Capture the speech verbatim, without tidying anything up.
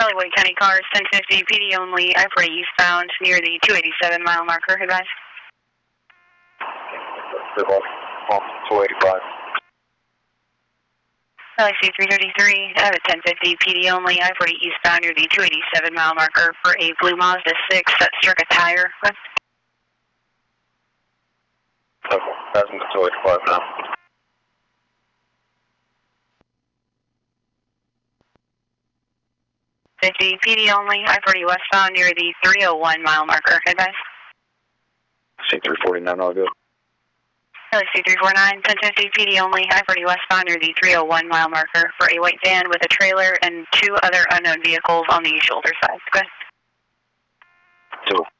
Hollywood County cars, ten fifty P D only, I forty eastbound near the two eighty-seven mile marker. Advise. two eighty-five. Galaxy three thirty-three, I have a ten fifty P D only, I forty eastbound near the two eighty-seven mile marker for a blue Mazda six that struck a tire. Okay, passing to two eighty-five now. fifty P D only, I forty westbound near the three oh one mile marker. Advise. C three forty-nine, all good. Galaxy three forty-nine, ten fifty P D only, I forty westbound near the three oh one mile marker for a white van with a trailer and two other unknown vehicles on the shoulder side. Go ahead. Two.